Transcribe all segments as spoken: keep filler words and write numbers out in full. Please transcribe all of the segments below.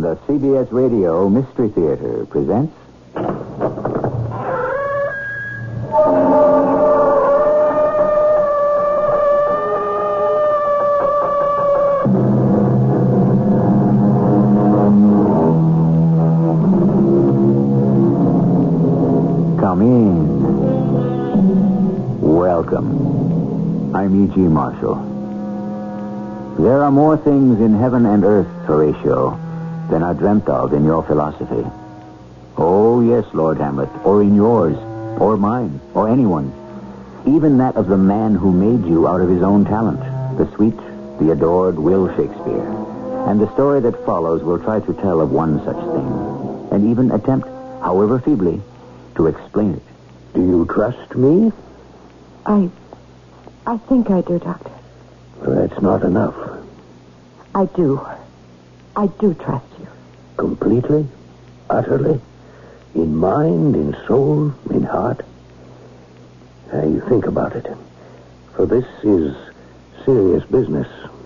The C B S Radio Mystery Theater presents... Come in. Welcome. I'm E G. Marshall. There are more things in heaven and earth, Horatio, than are dreamt of in your philosophy. Oh, yes, Lord Hamlet, or in yours, or mine, or anyone. Even that of the man who made you out of his own talent, the sweet, the adored Will Shakespeare. And the story that follows will try to tell of one such thing, and even attempt, however feebly, to explain it. Do you trust me? I... I think I do, Doctor. That's not enough. I do. I do trust you. Completely? Utterly? In mind, in soul, in heart? Now you think about it. For this is serious business.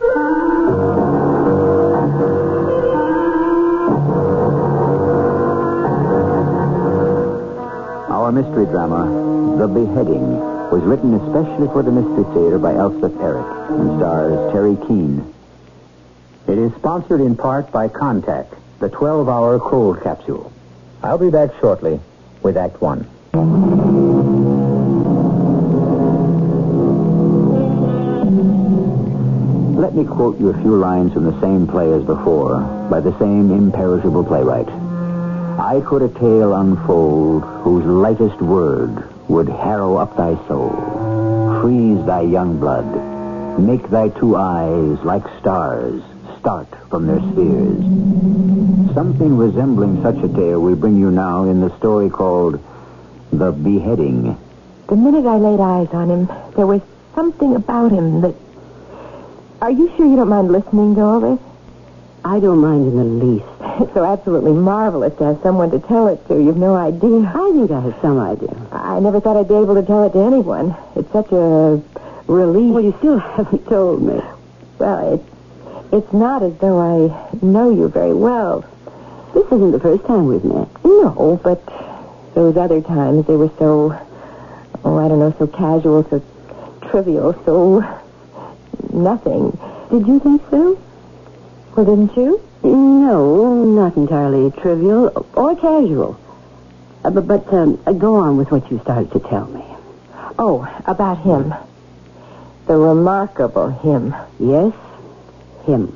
Our mystery drama, The Beheading, was written especially for the Mystery Theater by Elspeth Eric and stars Terry Keane. It is sponsored in part by Contact, the twelve-hour cold capsule. I'll be back shortly with Act One. Let me quote you a few lines from the same play as before, by the same imperishable playwright. I could a tale unfold whose lightest word would harrow up thy soul, freeze thy young blood, make thy two eyes like stars start from their spheres. Something resembling such a tale we bring you now in the story called The Beheading. The minute I laid eyes on him, there was something about him that... Are you sure you don't mind listening to all this? I don't mind in the least. It's so absolutely marvelous to have someone to tell it to. You've no idea. I think I have some idea. I never thought I'd be able to tell it to anyone. It's such a relief. Well, you still haven't told me. Well, it's, it's not as though I know you very well. This isn't the first time we've met. No, but those other times, they were so, oh, I don't know, so casual, so trivial, so nothing. Did you think so? Well, didn't you? No, not entirely trivial or casual. Uh, but but um, uh, go on with what you started to tell me. Oh, about him. The remarkable him. Yes, him.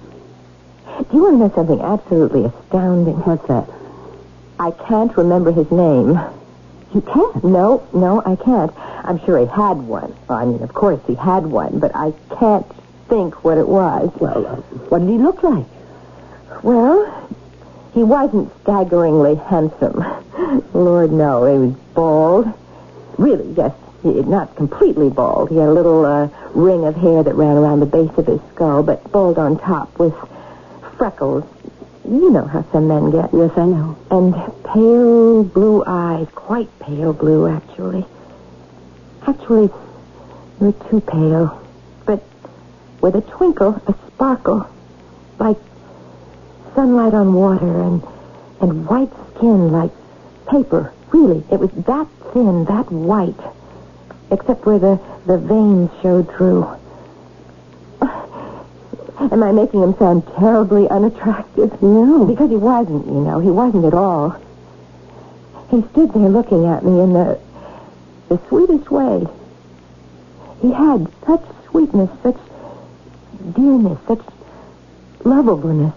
Do you want to know something absolutely astounding? What's that? I can't remember his name. You can't? No, no, I can't. I'm sure he had one. Well, I mean, of course he had one, but I can't think what it was. Well, uh, what did he look like? Well, he wasn't staggeringly handsome. Lord, no. He was bald. Really, just he, not completely bald. He had a little uh, ring of hair that ran around the base of his skull, but bald on top with freckles. You know how some men get. Yes, I know. And pale blue eyes. Quite pale blue, actually. Actually, you're too pale. But with a twinkle, a sparkle, like sunlight on water, and and white skin like paper. Really, it was that thin, that white, except where the, the veins showed through. Am I making him sound terribly unattractive? No. Because he wasn't, you know. He wasn't at all. He stood there looking at me in the, the sweetest way. He had such sweetness, such dearness, such lovableness.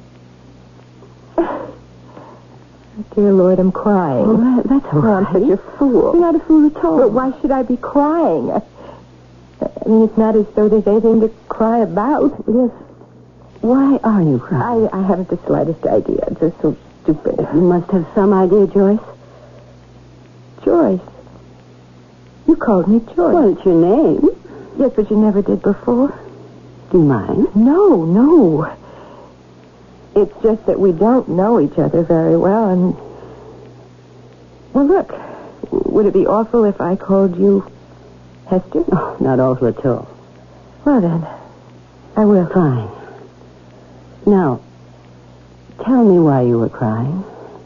Dear Lord, I'm crying. Oh, that, that's all oh, right. I'm such a fool. You're not a fool at all. But why should I be crying? I mean, it's not as though there's anything to cry about. Yes. Why are you crying? I, I haven't the slightest idea. It's just so stupid. You must have some idea, Joyce. Joyce? You called me Joyce. Well, it's your name. Yes, but you never did before. Do you mind? No, no. It's just that we don't know each other very well, and... Well, look, would it be awful if I called you Hester? Oh, not awful at all. Well, then, I will. Fine. Now, tell Tell me why you were crying.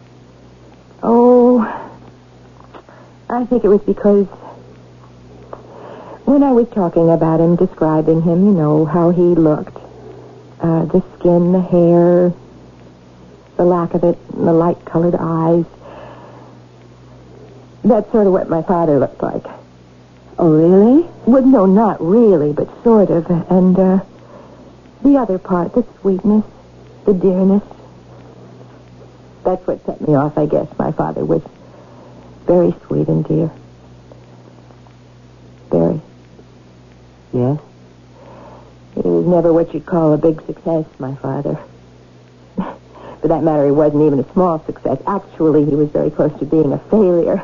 Oh, I think it was because when I was talking about him, describing him, you know, how he looked, uh, the skin, the hair, the lack of it, and the light-colored eyes, that's sort of what my father looked like. Oh, really? Well, no, not really, but sort of. And uh, the other part, the sweetness, the dearness, that's what set me off, I guess. My father was very sweet and dear. Very. Yes? He was never what you'd call a big success, my father. For that matter, he wasn't even a small success. Actually, he was very close to being a failure.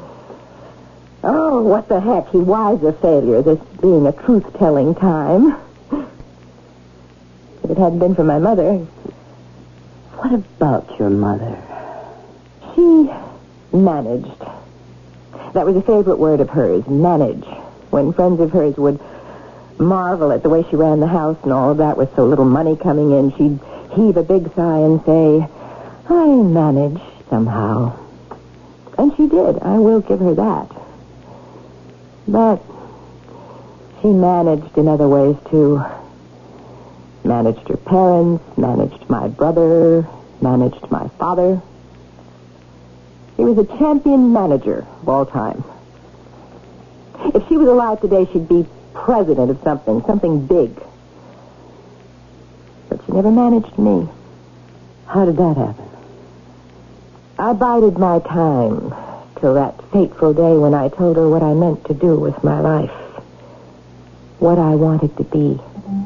Oh, what the heck? He was a failure, this being a truth-telling time. If it hadn't been for my mother... What about your mother? She managed. That was a favorite word of hers, manage. When friends of hers would marvel at the way she ran the house and all of that with so little money coming in, she'd heave a big sigh and say, I managed somehow. And she did. I will give her that. But she managed in other ways, too. Managed her parents, managed my brother, managed my father. She was a champion manager of all time. If she was alive today, she'd be president of something, something big. But she never managed me. How did that happen? I bided my time till that fateful day when I told her what I meant to do with my life. What I wanted to be.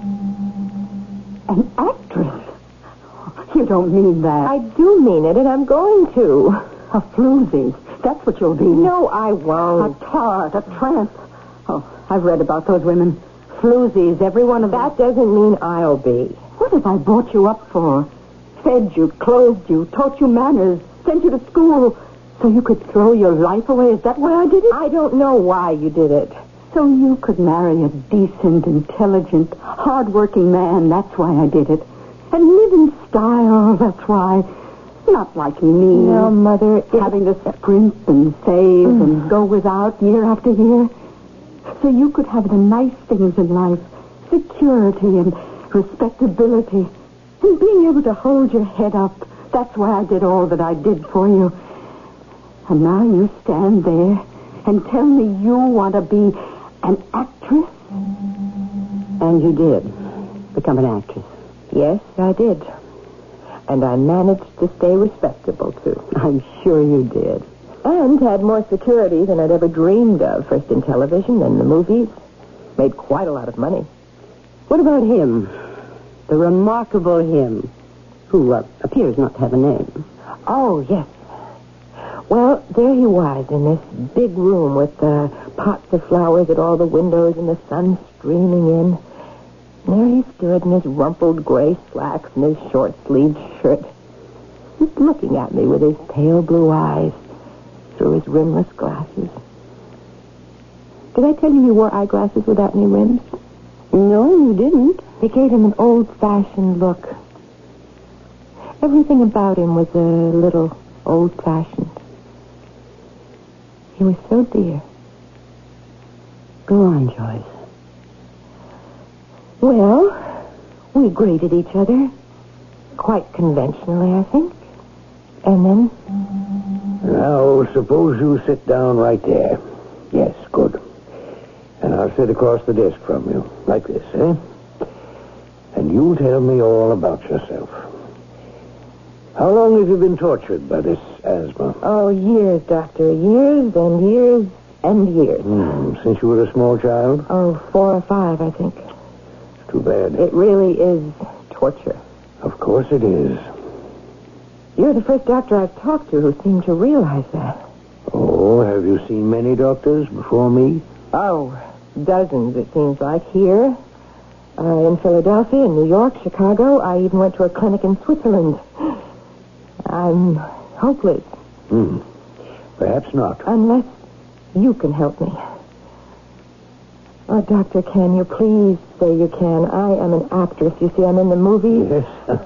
An actress? You don't mean that. I do mean it, and I'm going to. A floozy. That's what you'll be. No, I won't. A tart, a tramp. Oh, I've read about those women. Floozies, every one of them. That doesn't mean I'll be. What have I brought you up for? Fed you, clothed you, taught you manners, sent you to school so you could throw your life away. Is that why I did it? I don't know why you did it. So you could marry a decent, intelligent, hard-working man. That's why I did it. And live in style. That's why. Not like me. No, Mother. It... Having to sprint and save mm. and go without year after year. So you could have the nice things in life. Security and respectability. And being able to hold your head up. That's why I did all that I did for you. And now you stand there and tell me you want to be an actress? And you did become an actress. Yes, I did. And I managed to stay respectable, too. I'm sure you did. And had more security than I'd ever dreamed of, first in television, then the movies. Made quite a lot of money. What about him? The remarkable him, who uh, appears not to have a name. Oh, yes. Well, there he was in this big room with uh, pots of flowers at all the windows and the sun streaming in. And there he stood in his rumpled gray slacks and his short-sleeved shirt, just looking at me with his pale blue eyes through his rimless glasses. Did I tell you he wore eyeglasses without any rims? No, you didn't. They gave him an old-fashioned look. Everything about him was a little old-fashioned. He was so dear. Go on, Joyce. Well, we greeted each other quite conventionally, I think. And then... Now, suppose you sit down right there. Yes, good. And I'll sit across the desk from you, like this, eh? And you'll tell me all about yourself. How long have you been tortured by this asthma? Oh, years, Doctor. Years and years and years. Hmm, since you were a small child? Oh, four or five, I think. Too bad. It really is torture. Of course it is. You're the first doctor I've talked to who seemed to realize that. Oh, have you seen many doctors before me? Oh, dozens, it seems like, here. Uh, in Philadelphia, in New York, Chicago. I even went to a clinic in Switzerland. I'm hopeless. Hmm. Perhaps not. Unless you can help me. Oh, Doctor, can you please say you can? I am an actress. You see, I'm in the movies. Yes,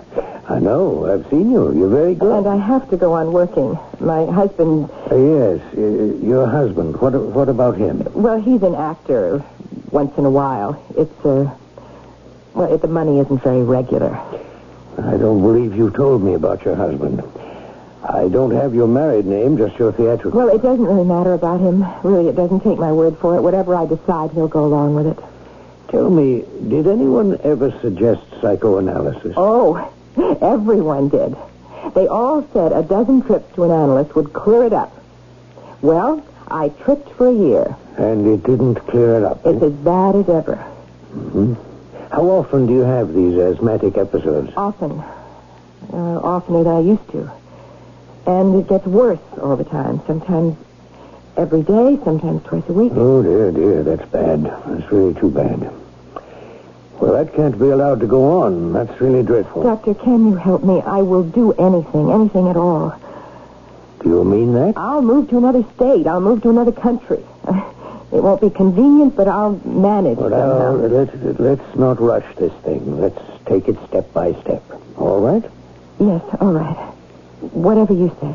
I know. I've seen you. You're very good. And I have to go on working. My husband... Uh, yes, uh, your husband. What What about him? Well, he's an actor once in a while. It's, uh... Well, the money isn't very regular. I don't believe you told me about your husband. I don't have your married name, just your theatrical. Well, it doesn't really matter about him. Really, it doesn't take my word for it. Whatever I decide, he'll go along with it. Tell me, did anyone ever suggest psychoanalysis? Oh, everyone did. They all said a dozen trips to an analyst would clear it up. Well, I tripped for a year. And it didn't clear it up? It's eh? as bad as ever. Mm-hmm. How often do you have these asthmatic episodes? Often. Uh, oftener than I used to. And it gets worse all the time. Sometimes every day, sometimes twice a week. Oh, dear, dear, that's bad. That's really too bad. Well, that can't be allowed to go on. That's really dreadful. Doctor, can you help me? I will do anything, anything at all. Do you mean that? I'll move to another state. I'll move to another country. It won't be convenient, but I'll manage Well, somehow. now, let's, let's not rush this thing. Let's take it step by step. All right? Yes, all right. Whatever you say.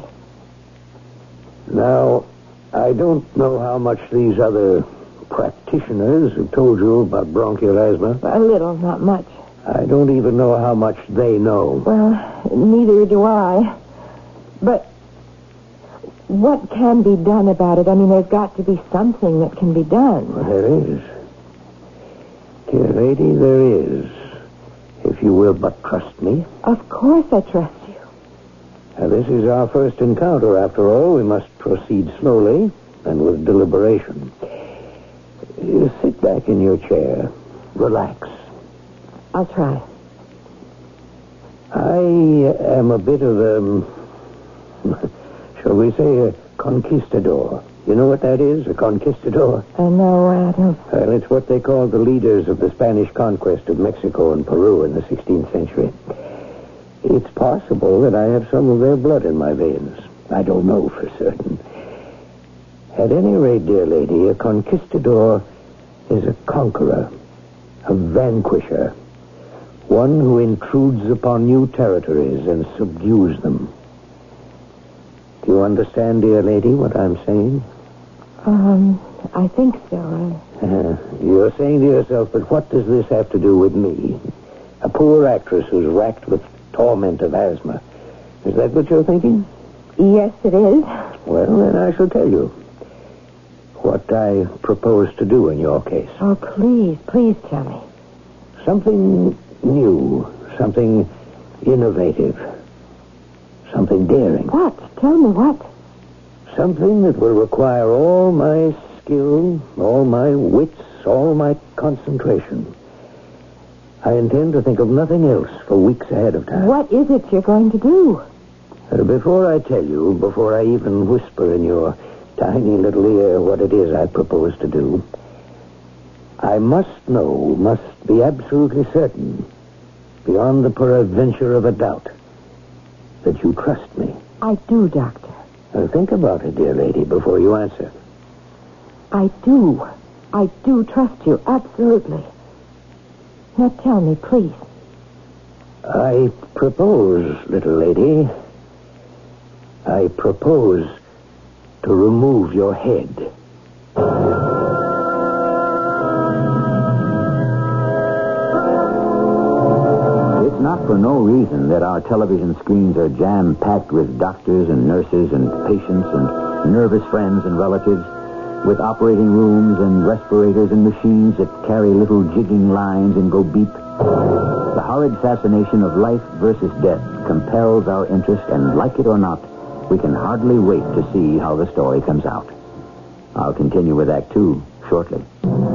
Now, I don't know how much these other practitioners have told you about bronchial asthma. A little, not much. I don't even know how much they know. Well, neither do I. But what can be done about it? I mean, there's got to be something that can be done. Well, there is. Dear lady, there is. If you will but trust me. Of course I trust you. Now, this is our first encounter, after all. We must proceed slowly and with deliberation. You sit back in your chair. Relax. I'll try. I am a bit of a, shall we say, a conquistador. You know what that is, a conquistador? Uh, no, I don't. Well, it's what they called the leaders of the Spanish conquest of Mexico and Peru in the sixteenth century. It's possible that I have some of their blood in my veins. I don't know for certain. At any rate, dear lady, a conquistador is a conqueror, a vanquisher, one who intrudes upon new territories and subdues them. Do you understand, dear lady, what I'm saying? Um, I think so. Uh, you're saying to yourself, but what does this have to do with me? A poor actress who's racked with torment of asthma. Is that what you're thinking? Yes, it is. Well, then I shall tell you what I propose to do in your case. Oh, please, please tell me. Something new, something innovative, something daring. What? Tell me what? Something that will require all my skill, all my wits, all my concentration. I intend to think of nothing else for weeks ahead of time. What is it you're going to do? Uh, before I tell you, before I even whisper in your tiny little ear what it is I propose to do, I must know, must be absolutely certain, beyond the peradventure of a doubt, that you trust me. I do, Doctor. Now, think about it, dear lady, before you answer. I do. I do trust you, absolutely. Now tell me, please. I propose, little lady, I propose to remove your head. It's not for no reason that our television screens are jam-packed with doctors and nurses and patients and nervous friends and relatives, with operating rooms and respirators and machines that carry little jigging lines and go beep. The horrid fascination of life versus death compels our interest, and like it or not, we can hardly wait to see how the story comes out. I'll continue with Act Two shortly.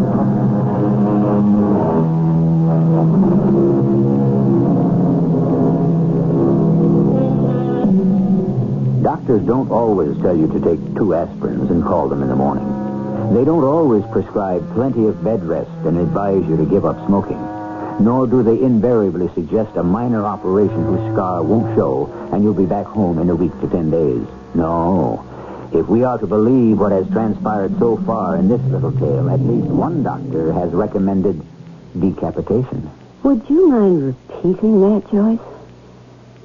Doctors don't always tell you to take two aspirins and call them in the morning. They don't always prescribe plenty of bed rest and advise you to give up smoking. Nor do they invariably suggest a minor operation whose scar won't show and you'll be back home in a week to ten days. No. If we are to believe what has transpired so far in this little tale, at least one doctor has recommended decapitation. Would you mind repeating that, Joyce?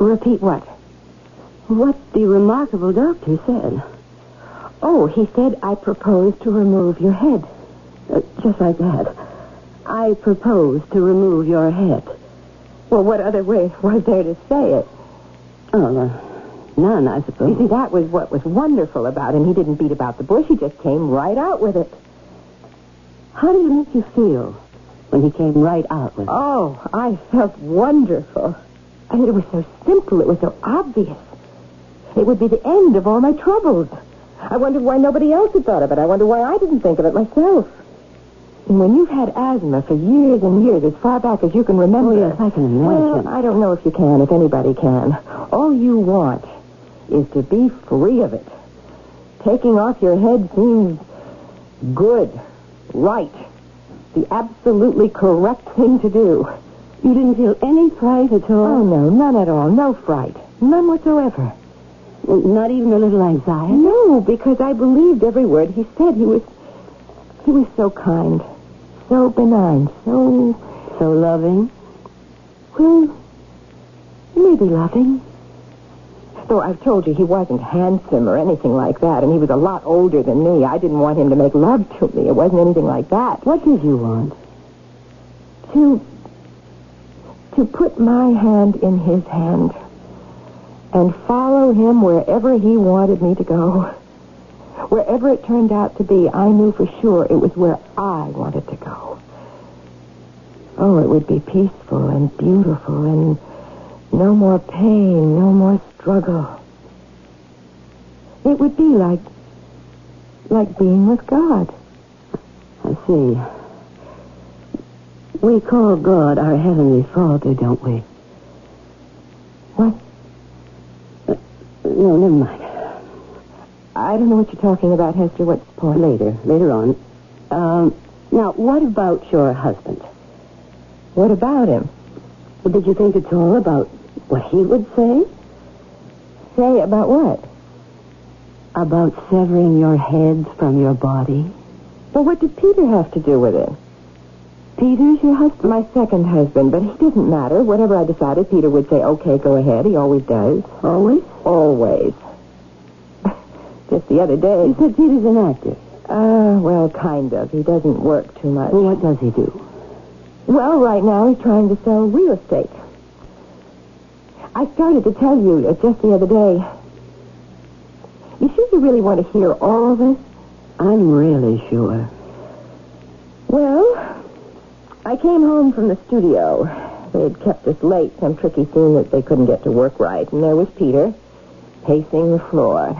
Repeat what? What the remarkable doctor said. Oh, he said I propose to remove your head. Uh, just like that. I propose to remove your head. Well, what other way was there to say it? Oh, uh, none, I suppose. You see, that was what was wonderful about him. He didn't beat about the bush. He just came right out with it. How did it make you feel when he came right out with it? Oh, I felt wonderful. I mean, it was so simple. It was so obvious. It would be the end of all my troubles. I wondered why nobody else had thought of it. I wondered why I didn't think of it myself. And when you've had asthma for years and years, as far back as you can remember... Oh, yes, I can imagine. Well, I don't know if you can, if anybody can. All you want is to be free of it. Taking off your head seems good, right, the absolutely correct thing to do. You didn't feel any fright at all? Oh, no, none at all. No fright. None whatsoever. Well, not even a little anxiety? No, because I believed every word he said. He was... He was so kind, so benign, so... So loving? Well, maybe loving. Though I've told you he wasn't handsome or anything like that, and he was a lot older than me. I didn't want him to make love to me. It wasn't anything like that. What did you want? To... To put my hand in his hand and follow him wherever he wanted me to go. Wherever it turned out to be, I knew for sure it was where I wanted to go. Oh, it would be peaceful and beautiful and no more pain, no more struggle. It would be like, like being with God. I see. We call God our Heavenly Father, don't we? What? Uh, no, never mind. I don't know what you're talking about, Hester. What's the point? Later, later on. Um, now, what about your husband? What about him? Well, did you think at all about what he would say? Say about what? About severing your heads from your body? Well, what did Peter have to do with it? Peter's your husband? My second husband, but it doesn't matter. Whatever I decided, Peter would say, okay, go ahead. He always does. Always? Always. Just the other day. You said Peter's an actor. Uh, well, kind of. He doesn't work too much. Well, what does he do? Well, right now he's trying to sell real estate. I started to tell you uh, just the other day. You sure you really want to hear all of this? I'm really sure. Well, I came home from the studio. They'd kept us late, some tricky scene that they couldn't get to work right, and there was Peter, pacing the floor.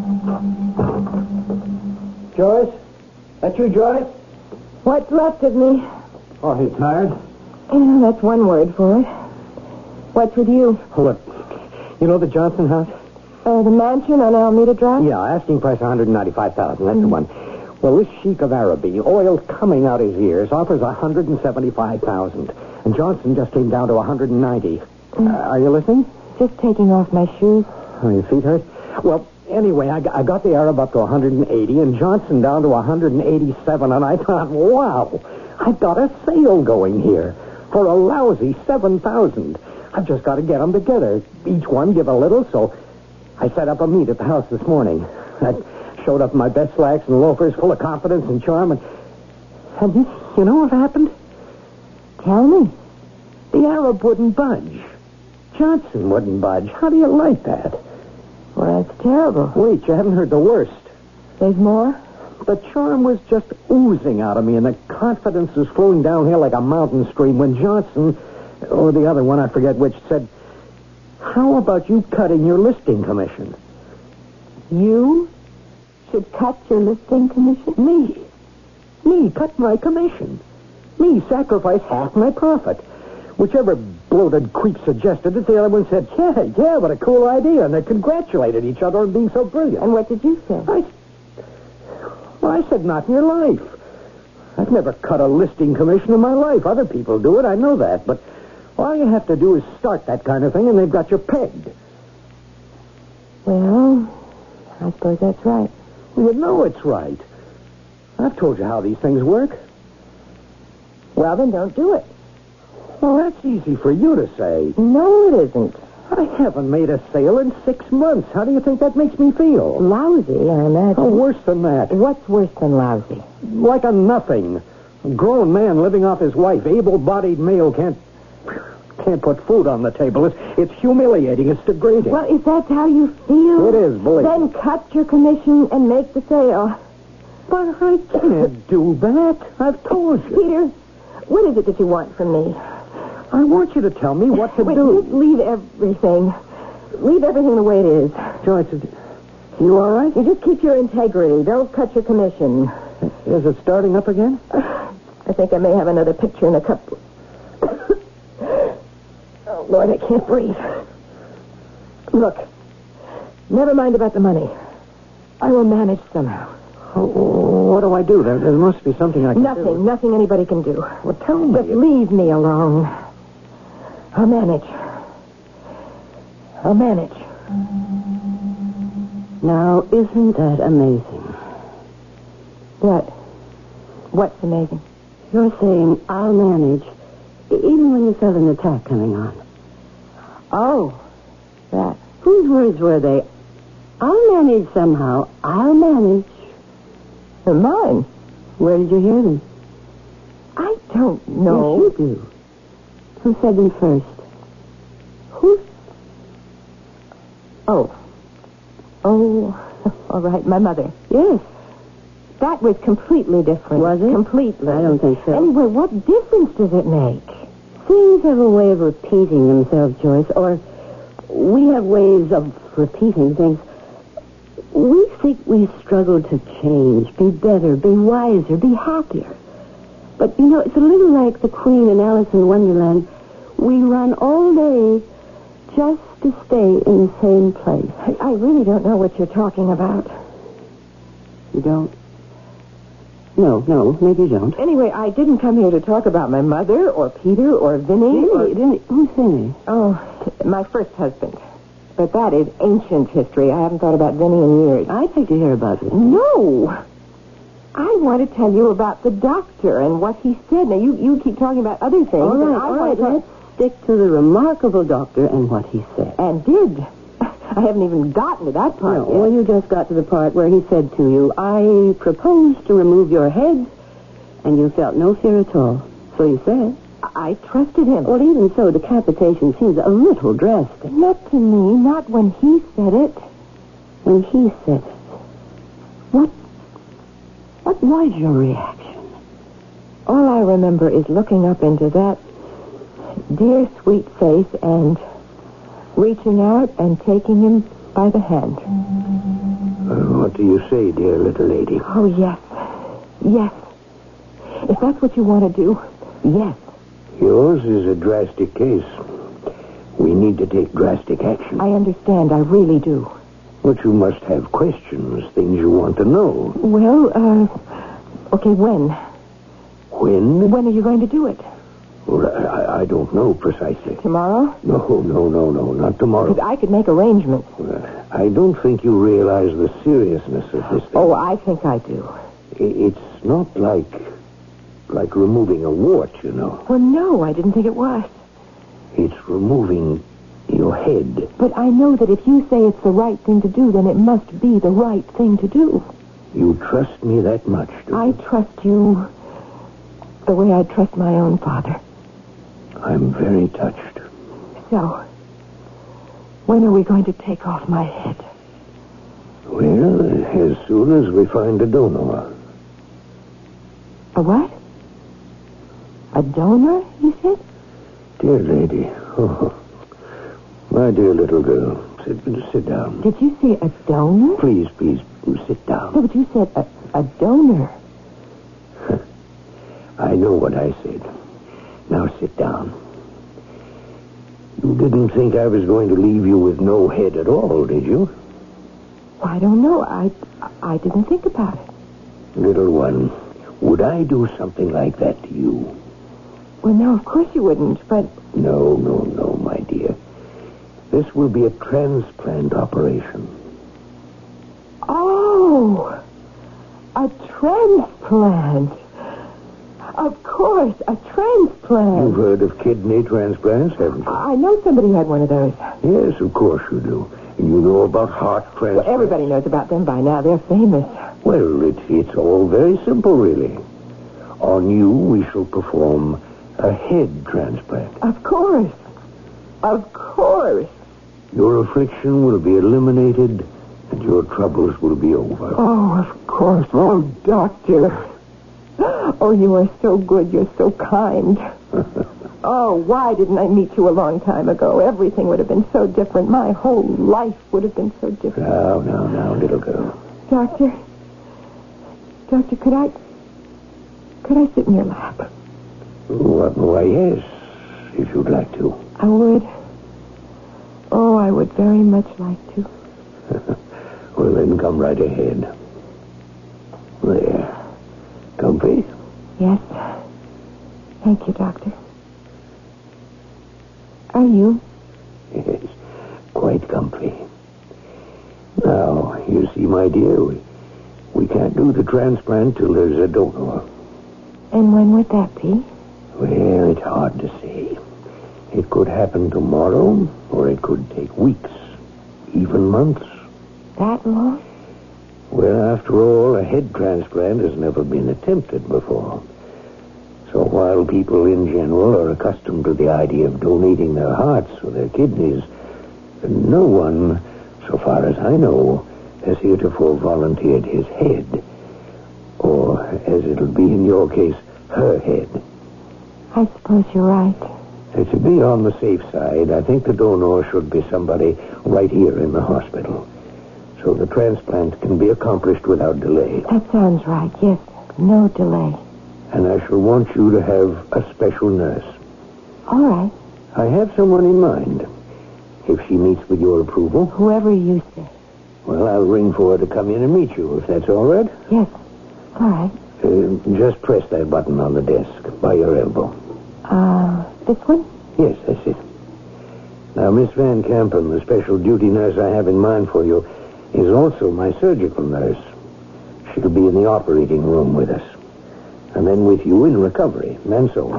Joyce? That you, Joyce? What's left of me? Oh, you tired? Yeah, that's one word for it. What's with you? Oh, look. You know the Johnson house? Uh, the mansion on Alameda Drive? Yeah, asking price one hundred ninety-five thousand dollars. That's the one. Well, this Sheik of Araby, oil's coming out his ears, offers one hundred seventy-five thousand dollars. And Johnson just came down to one hundred ninety thousand dollars. Uh, are you listening? Just taking off my shoes. Oh, your feet hurt? Well, anyway, I got, I got the Arab up to one hundred eighty and Johnson down to one hundred eighty-seven, and I thought, wow, I've got a sale going here for a lousy seven thousand dollars. I've just got to get them together. Each one give a little, so I set up a meet at the house this morning. I showed up in my best slacks and loafers, full of confidence and charm, and, and you, you know what happened? Tell me. The Arab wouldn't budge. Johnson wouldn't budge. How do you like that? Well, that's terrible. Wait, you haven't heard the worst. There's more? The charm was just oozing out of me, and the confidence was flowing downhill like a mountain stream when Johnson, or the other one, I forget which, said, how about you cutting your listing commission? You should cut your listing commission? Me. Me cut my commission. Me sacrifice half my profit. Whichever bloated creep suggested it, the other one said, yeah, yeah, what a cool idea, and they congratulated each other on being so brilliant. And what did you say? I, well, I said, not in your life. I've never cut a listing commission in my life. Other people do it, I know that, but all you have to do is start that kind of thing, and they've got you pegged. Well, I suppose that's right. Well, you know it's right. I've told you how these things work. Well, then don't do it. Well, that's easy for you to say. No, it isn't. I haven't made a sale in six months. How do you think that makes me feel? Lousy, I imagine. Oh, worse than that. What's worse than lousy? Like a nothing. A grown man living off his wife, able-bodied male, can't can't put food on the table. It's, it's humiliating. It's degrading. Well, if that's how you feel... It is, believe me. Then cut your commission and make the sale. But I can't do that. I've told you. Peter, what is it that you want from me? I want you to tell me what to Wait, do. just leave everything. Leave everything the way it is. Joyce, you all right? You just keep your integrity. Don't cut your commission. Is it starting up again? I think I may have another picture in a couple. Oh, Lord, I can't breathe. Look, never mind about the money. I will manage somehow. Oh, what do I do? There, there must be something I can nothing, do. Nothing. Nothing anybody can do. Well, tell me. Just leave me alone. I'll manage. I'll manage. Now, isn't that amazing? What? What's amazing? You're saying, I'll manage, even when you felt an attack coming on. Oh, that. Whose words were they? I'll manage somehow. I'll manage. They're mine. Where did you hear them? I don't know. Yes, you do. Who said them first? Who? Oh. Oh, all right, my mother. Yes. That was completely different. Was it? Completely. I don't think so. Anyway, what difference does it make? Things have a way of repeating themselves, Joyce, or we have ways of repeating things. We think we struggle to change, be better, be wiser, be happier. But, you know, it's a little like the Queen in Alice in Wonderland. We run all day just to stay in the same place. I, I really don't know what you're talking about. You don't? No, no, maybe you don't. Anyway, I didn't come here to talk about my mother or Peter or Vinny. Vinny, or... Vinny. Who's Vinny? Oh, my first husband. But that is ancient history. I haven't thought about Vinny in years. I'd like to hear about it. No. I want to tell you about the doctor and what he said. Now, you, you keep talking about other things. All and right, I all want right. to talk- Let's stick to the remarkable doctor and what he said. And did. I haven't even gotten to that part No, yet. well, you just got to the part where he said to you, I propose to remove your head, and you felt no fear at all. So you said. I trusted him. Well, even so, decapitation seems a little drastic. Not to me, not when he said it. When he said it. What, what was your reaction? All I remember is looking up into that dear, sweet face and reaching out and taking him by the hand. Uh, what do you say, dear little lady? Oh, yes. Yes. If that's what you want to do, yes. Yours is a drastic case. We need to take drastic action. I understand. I really do. But you must have questions, things you want to know. Well, uh, okay, when? When? When are you going to do it? Well, I, I don't know precisely. Tomorrow? No, no, no, no, not tomorrow. Because I could make arrangements. Well, I don't think you realize the seriousness of this thing. Oh, I think I do. I- It's not like, like removing a wart, you know. Well, no, I didn't think it was. It's removing your head. But I know that if you say it's the right thing to do, then it must be the right thing to do. You trust me that much, do I you? trust you the way I trust my own father. I'm very touched. So, when are we going to take off my head? Well, as soon as we find a donor. A what? A donor, you said? Dear lady. Oh, my dear little girl. Sit, sit down. Did you say a donor? Please, please, sit down. No, but you said a, a donor. I know what I said. Now sit down. You didn't think I was going to leave you with no head at all, did you? I don't know. I, I didn't think about it. Little one, would I do something like that to you? Well, no, of course you wouldn't, but... No, no, no, my dear. This will be a transplant operation. Oh, a transplant. Of course, a transplant. You've heard of kidney transplants, haven't you? I know somebody had one of those. Yes, of course you do. And you know about heart transplants. Well, everybody knows about them by now. They're famous. Well, it, it's all very simple, really. On you, we shall perform a head transplant. Of course. Of course. Your affliction will be eliminated, and your troubles will be over. Oh, of course. Oh, doctor. Oh, you are so good. You're so kind. Oh, why didn't I meet you a long time ago? Everything would have been so different. My whole life would have been so different. Now, now, now, little girl. Doctor. Doctor, could I... Could I sit in your lap? Why, why, yes, if you'd like to. I would. Oh, I would very much like to. Well, then come right ahead. There. Comfy? Yes. Thank you, Doctor. Are you? Yes, quite comfy. Now, you see, my dear, we, we can't do the transplant till there's a donor. And when would that be? Well, it's hard to say. It could happen tomorrow, or it could take weeks, even months. That long? Well, after all, a head transplant has never been attempted before. So while people in general are accustomed to the idea of donating their hearts or their kidneys, no one, so far as I know, has heretofore volunteered his head. Or, as it'll be in your case, her head. I suppose you're right. Uh, to be on the safe side, I think the donor should be somebody right here in the hospital, so the transplant can be accomplished without delay. That sounds right, yes. No delay. And I shall want you to have a special nurse. All right. I have someone in mind. If she meets with your approval. Whoever you say. Well, I'll ring for her to come in and meet you, if that's all right. Yes. All right. Uh, just press that button on the desk by your elbow. Uh, this one? Yes, that's it. Now, Miss Van Kampen, the special duty nurse I have in mind for you, is also my surgical nurse. She'll be in the operating room with us. And then with you in recovery, and so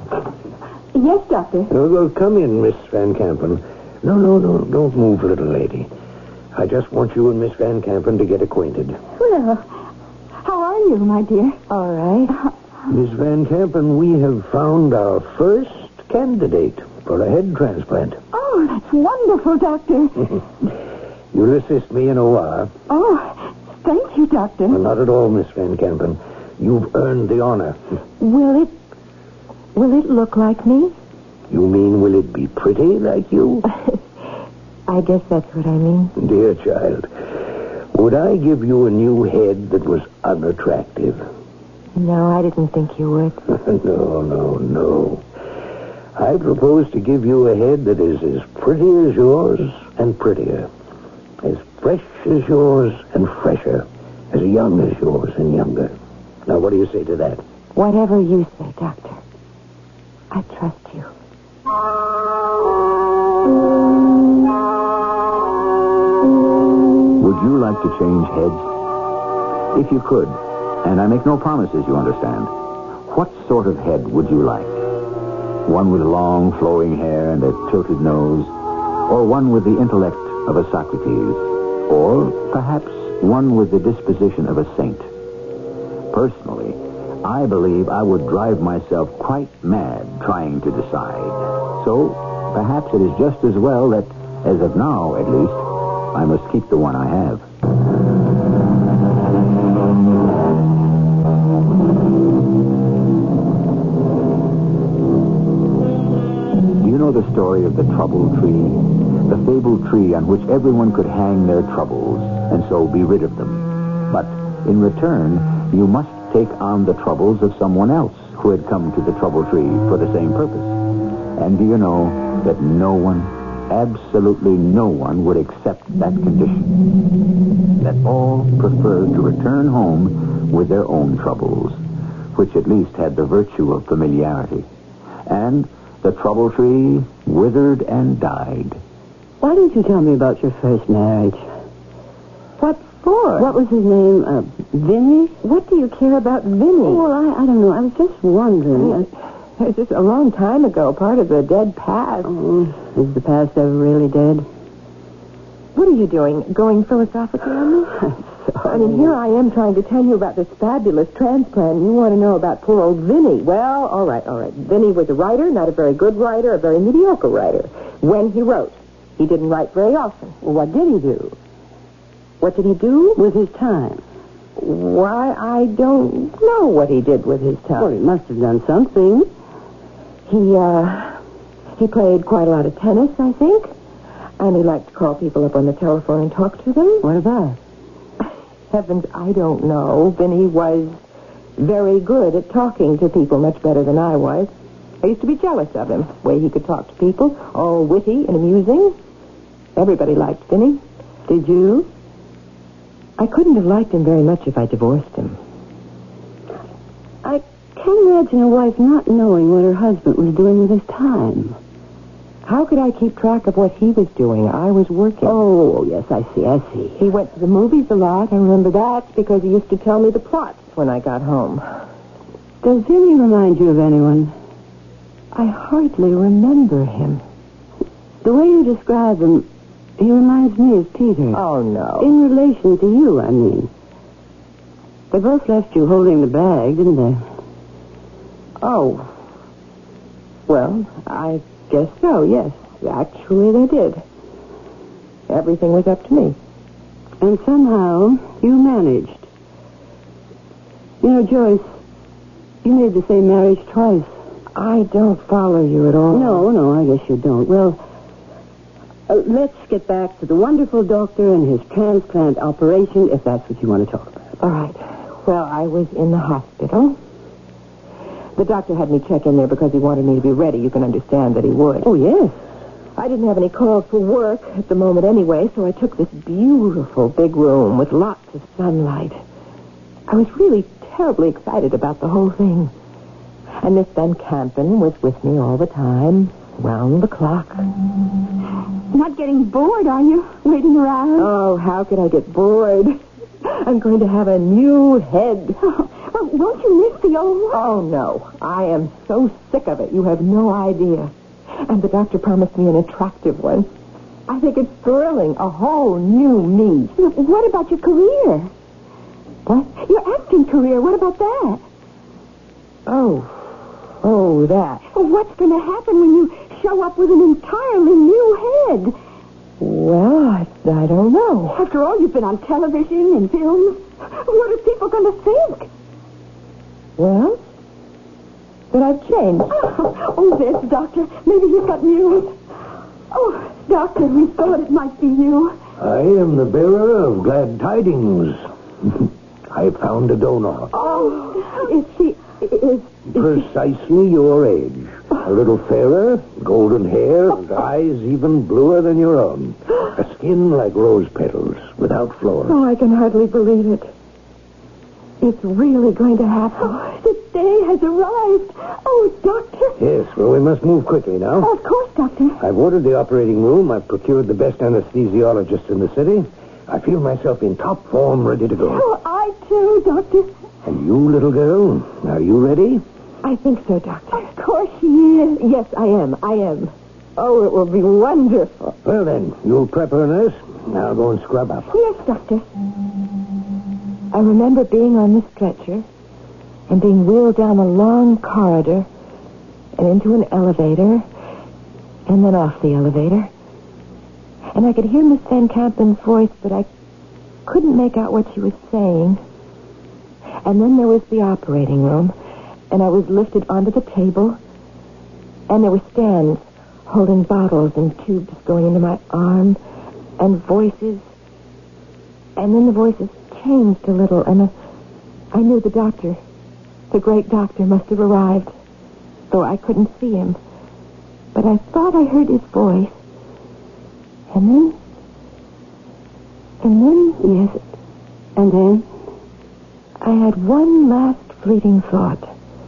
on. Yes, Doctor. No, well, come in, Miss Van Kampen. No, no, no, don't move, little lady. I just want you and Miss Van Kampen to get acquainted. Well, how are you, my dear? All right. Miss Van Kampen, we have found our first candidate for a head transplant. Oh, that's wonderful, Doctor. You'll assist me in a while. Oh, thank you, Doctor. Well, not at all, Miss Van Kampen. You've earned the honor. Will it... Will it look like me? You mean, will it be pretty like you? I guess that's what I mean. Dear child, would I give you a new head that was unattractive? No, I didn't think you would. No, no, no. I propose to give you a head that is as pretty as yours and prettier. As fresh as yours and fresher. As young as yours and younger. Now, what do you say to that? Whatever you say, Doctor. I trust you. Would you like to change heads? If you could, and I make no promises, you understand, what sort of head would you like? One with long, flowing hair and a tilted nose? Or one with the intellect of a Socrates? Or perhaps one with the disposition of a saint? Personally, I believe I would drive myself quite mad trying to decide. So, perhaps it is just as well that, as of now at least, I must keep the one I have. Do you know the story of the trouble tree? The fabled tree on which everyone could hang their troubles and so be rid of them. But in return, you must take on the troubles of someone else who had come to the trouble tree for the same purpose. And do you know that no one, absolutely no one, would accept that condition? That all preferred to return home with their own troubles, which at least had the virtue of familiarity. And the trouble tree withered and died. Why didn't you tell me about your first marriage? What for? What was his name? Uh, Vinny? What do you care about Vinny? Oh, well, I, I don't know. I was just wondering. It was just a long time ago, part of the dead past. Oh, is the past ever really dead? What are you doing? Going philosophically on me? I mean, here I am trying to tell you about this fabulous transplant, and you want to know about poor old Vinny. Well, all right, all right. Vinny was a writer, not a very good writer, a very mediocre writer. When he wrote, he didn't write very often. Well, what did he do? What did he do? With his time? Why, I don't know what he did with his time. Well, he must have done something. He, uh, he played quite a lot of tennis, I think. And he liked to call people up on the telephone and talk to them. What about? Heavens, I don't know. Vinny was very good at talking to people, much better than I was. I used to be jealous of him, the way he could talk to people, all witty and amusing. Everybody liked Vinny. Did you? I couldn't have liked him very much if I divorced him. I can't imagine a wife not knowing what her husband was doing with his time. How could I keep track of what he was doing? I was working. Oh, yes, I see, I see. He went to the movies a lot. I remember that because he used to tell me the plots when I got home. Does Vinny remind you of anyone? I hardly remember him. The way you describe him, he reminds me of Peter. Oh, no. In relation to you, I mean. They both left you holding the bag, didn't they? Oh. Well, I guess so, yes. Actually, they did. Everything was up to me. And somehow, you managed. You know, Joyce, you made the same marriage twice. I don't follow you at all. No, no, I guess you don't. Well, uh, let's get back to the wonderful doctor and his transplant operation, if that's what you want to talk about. All right. Well, I was in the hospital. The doctor had me check in there because he wanted me to be ready. You can understand that he would. Oh, yes. I didn't have any calls for work at the moment anyway, so I took this beautiful big room with lots of sunlight. I was really terribly excited about the whole thing. And Miss Van Campen was with me all the time, round the clock. Not getting bored, are you? Waiting around? Oh, how could I get bored? I'm going to have a new head. Oh, well, won't you miss the old one? Oh, no. I am so sick of it. You have no idea. And the doctor promised me an attractive one. I think it's thrilling. A whole new me. What about your career? What? Your acting career. What about that? Oh. Oh, that. Well, what's going to happen when you show up with an entirely new head? Well, I, I don't know. After all, you've been on television and films. What are people going to think? Well, that I've changed. Oh, oh, there's the doctor. Maybe he's got news. Oh, doctor, we thought it might be you. I am the bearer of glad tidings. I found a donor. Oh, is she... Is, Precisely your age. A little fairer, golden hair, and eyes even bluer than your own. A skin like rose petals, without flaws. Oh, I can hardly believe it. It's really going to happen. Oh, the day has arrived. Oh, doctor. Yes, well, we must move quickly now. Oh, of course, doctor. I've ordered the operating room. I've procured the best anesthesiologist in the city. I feel myself in top form, ready to go. Oh, I too, doctor. And you, little girl, are you ready? I think so, doctor. Of course she is. Yes, I am. I am. Oh, it will be wonderful. Well, then, you'll prep her, nurse. Now go and scrub up. Yes, doctor. I remember being on the stretcher and being wheeled down a long corridor and into an elevator and then off the elevator. And I could hear Miss Van Campen's voice, but I couldn't make out what she was saying. And then there was the operating room, and I was lifted onto the table, and there were stands holding bottles and tubes going into my arm, and voices. And then the voices changed a little, and uh, I knew the doctor, the great doctor, must have arrived, though I couldn't see him. But I thought I heard his voice. And then, and then, Yes. And then? I had one last fleeting thought.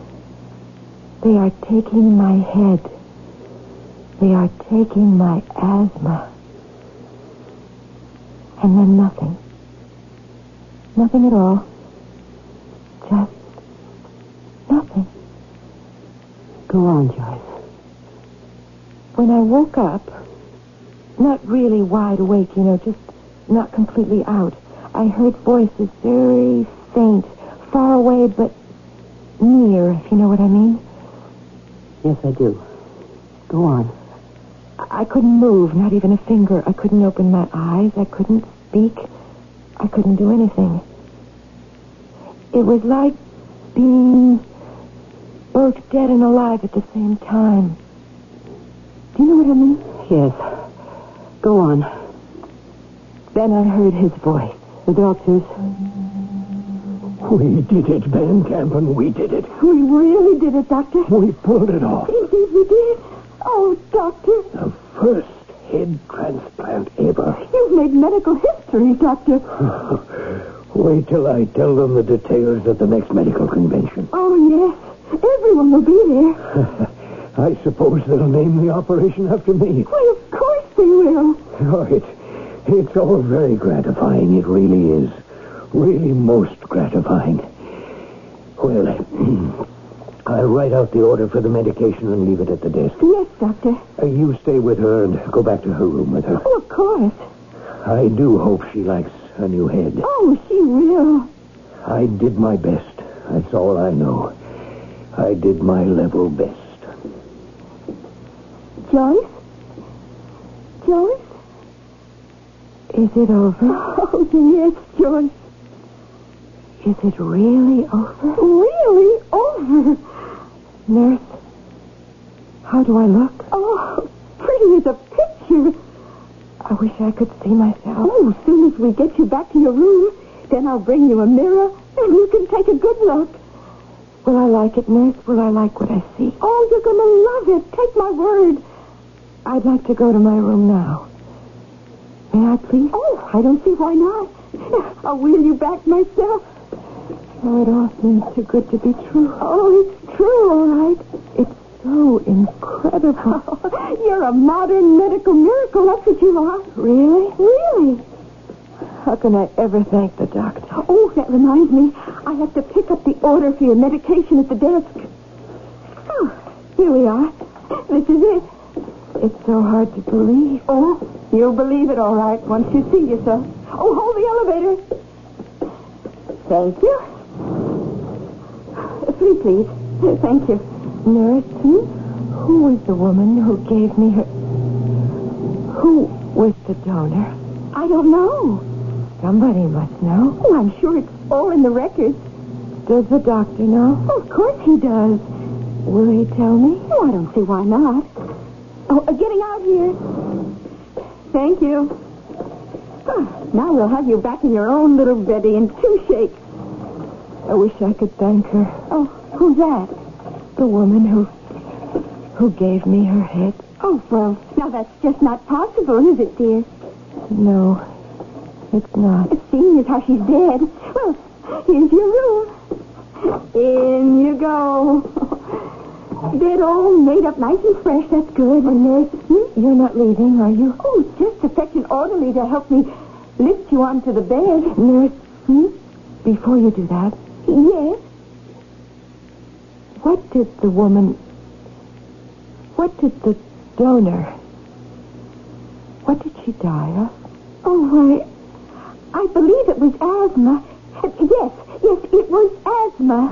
They are taking my head. They are taking my asthma. And then nothing. Nothing at all. Just nothing. Go on, Joyce. When I woke up, not really wide awake, you know, just not completely out, I heard voices very faint, far away, but near, if you know what I mean. Yes, I do. Go on. I I couldn't move, not even a finger. I couldn't open my eyes. I couldn't speak. I couldn't do anything. It was like being both dead and alive at the same time. Do you know what I mean? Yes. Go on. Then I heard his voice. The doctors. We did it, Van Campen. We did it. We really did it, Doctor. We pulled it off. Indeed we did. Oh, Doctor. The first head transplant ever. You've made medical history, Doctor. Wait till I tell them the details at the next medical convention. Oh, yes. Everyone will be there. I suppose they'll name the operation after me. Why, of course they will. Oh, it's, it's all very gratifying. It really is. Really most gratifying. Well, I'll write out the order for the medication and leave it at the desk. Yes, Doctor. Uh, you stay with her and go back to her room with her. Oh, of course. I do hope she likes her new head. Oh, she will. I did my best. That's all I know. I did my level best. Joyce? Joyce? Is it over? Oh, yes, Joyce. Is it really over? Really over. Nurse, how do I look? Oh, pretty as a picture. I wish I could see myself. Oh, as soon as we get you back to your room, then I'll bring you a mirror and you can take a good look. Will I like it, Nurse? Will I like what I see? Oh, you're going to love it. Take my word. I'd like to go to my room now. May I, please? Oh, I don't see why not. I'll wheel you back myself. Oh, it all seems too good to be true. Oh, it's true, all right. It's so incredible. Oh, you're a modern medical miracle, that's what you are. Really? Really? How can I ever thank the doctor? Oh, that reminds me. I have to pick up the order for your medication at the desk. Oh, here we are. This is it. It's so hard to believe. Oh, you'll believe it all right once you see yourself. Oh, hold the elevator. Thank you. Three, please. Thank you. Nurse, hmm? Who was the woman who gave me her... Who was the donor? I don't know. Somebody must know. Oh, I'm sure it's all in the records. Does the doctor know? Oh, of course he does. Will he tell me? Oh, I don't see why not. Oh, uh, getting out here. Thank you. Oh, now we'll have you back in your own little beddy in two shakes. I wish I could thank her. Oh, who's that? The woman who... who gave me her head. Oh, well, now that's just not possible, is it, dear? No, it's not. Seeing as how she's dead. Well, here's your room. In you go. Bed all made up nice and fresh. That's good. And nurse, hmm? You're not leaving, are you? Oh, just to fetch an orderly to help me lift you onto the bed. Nurse, Hmm? before you do that, Yes. what did the woman... What did the donor... What did she die of? Oh, why, I believe it was asthma. Yes, yes, it was asthma.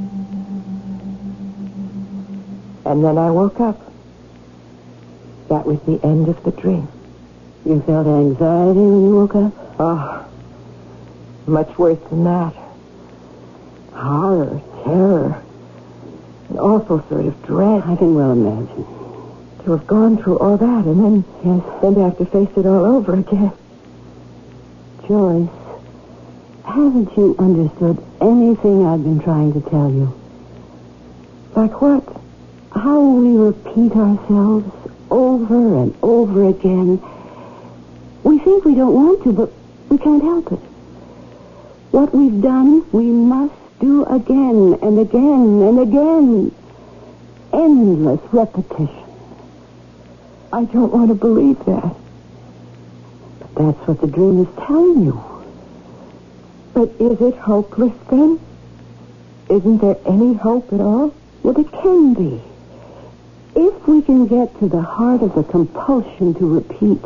And then I woke up. That was the end of the dream. You felt anxiety when you woke up? Oh, much worse than that. Horror, terror, an awful sort of dread. I can well imagine. To have gone through all that and then, yes, then to have to face it all over again. Joyce, haven't you understood anything I've been trying to tell you? Like what? How we repeat ourselves over and over again. We think we don't want to, but we can't help it. What we've done, we must do again and again and again. Endless repetition. I don't want to believe that. But that's what the dream is telling you. But But is it hopeless then? Isn't there any hope at all? Well, it can be. If we can get to the heart of the compulsion to repeat.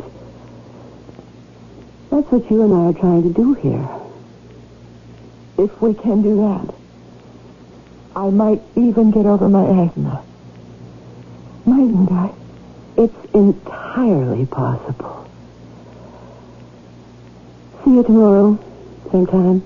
That's what you and I are trying to do here. If we can do that, I might even get over my asthma. Mightn't I? It's entirely possible. See you tomorrow, same time.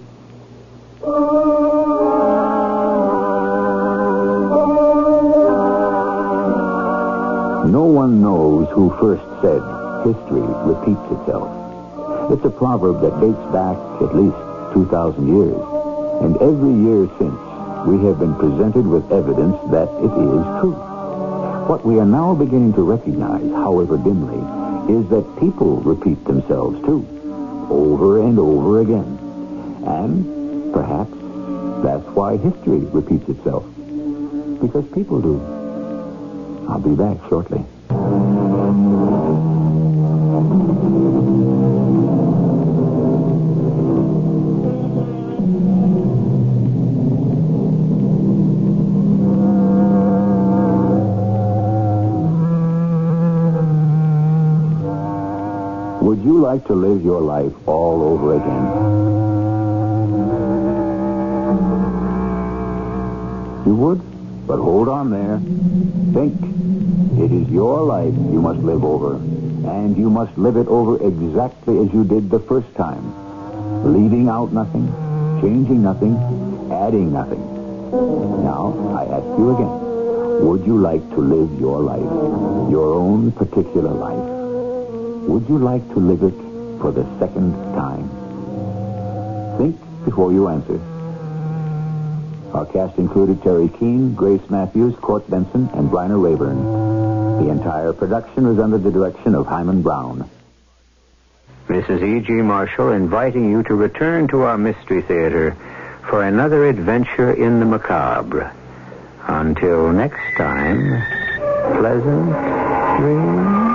No one knows who first said history repeats itself. It's a proverb that dates back at least two thousand years. And every year since, we have been presented with evidence that it is true. What we are now beginning to recognize, however dimly, is that people repeat themselves too, over and over again. And perhaps that's why history repeats itself. Because people do. I'll be back shortly. Would you like to live your life all over again? You would? But hold on there. Think. It is your life you must live over. And you must live it over exactly as you did the first time. Leaving out nothing, changing nothing, adding nothing. Now, I ask you again. Would you like to live your life? Your own particular life? Would you like to live it for the second time? Think before you answer. Our cast included Terry Keane, Grace Matthews, Court Benson, and Bryna Rayburn. The entire production was under the direction of Hyman Brown. This is E G. Marshall inviting you to return to our Mystery Theater for another adventure in the macabre. Until next time, pleasant dreams.